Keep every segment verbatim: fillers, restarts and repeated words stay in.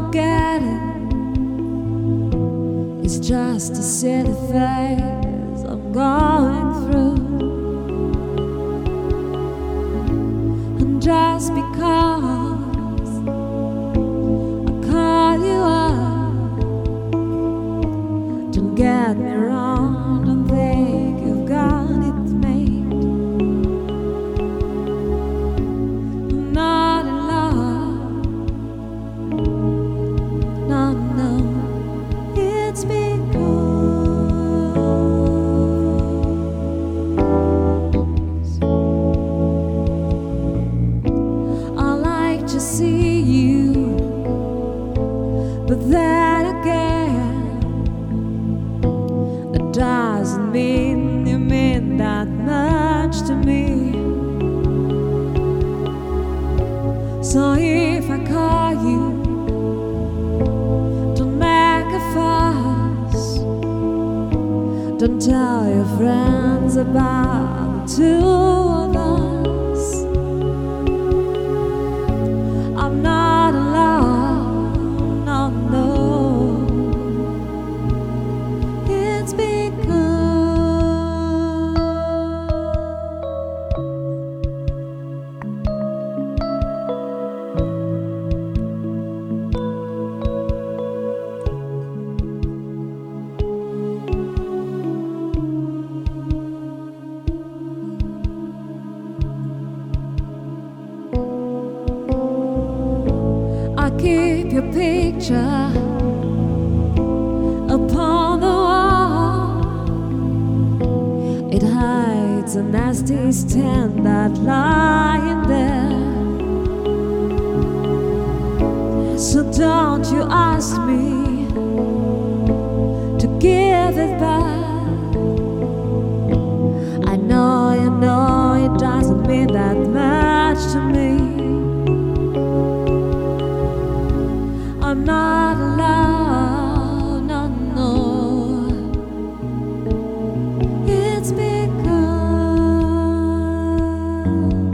forget it. It's just a silly phase I'm going through. And just because I call you up, don't get me wrong, don't think you've got it made. I'm not in love, no, no. It's because I like to see you, but then again, that doesn't mean you mean that much to me. So if I call you, don't make a fuss, don't tell your friends about the two of us. I'm not alone, no, no. It's because I keep your picture upon the wall. It hides a nasty stain that lying there. So don't you ask me to give it back. I know you know it doesn't mean that much to me. I'm not alone, no, no. It's because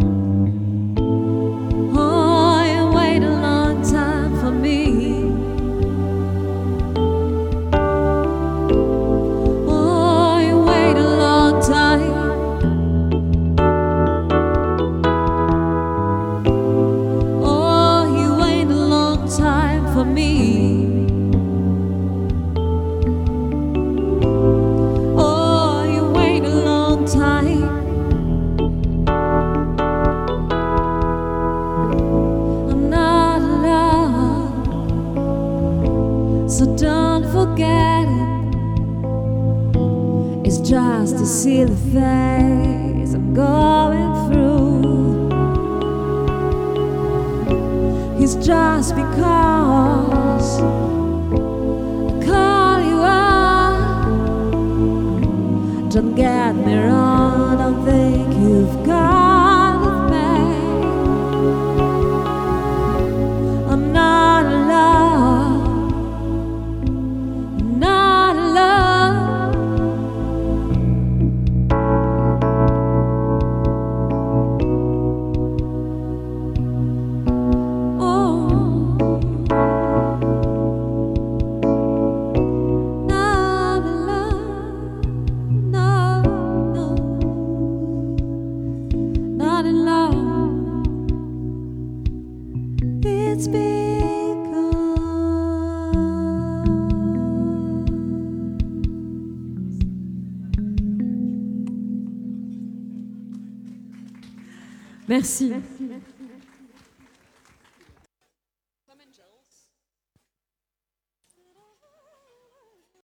oh, you wait a long time for me. Oh, you wait a long time. Oh, you wait a long time for me. Oh, you wait a long time. I'm not alone, so don't forget it. It's just a silly phase I'm going through. It's just because I call you up. Don't get me wrong, don't think you've got it made. I'm not alone, not alone. It's because Merci.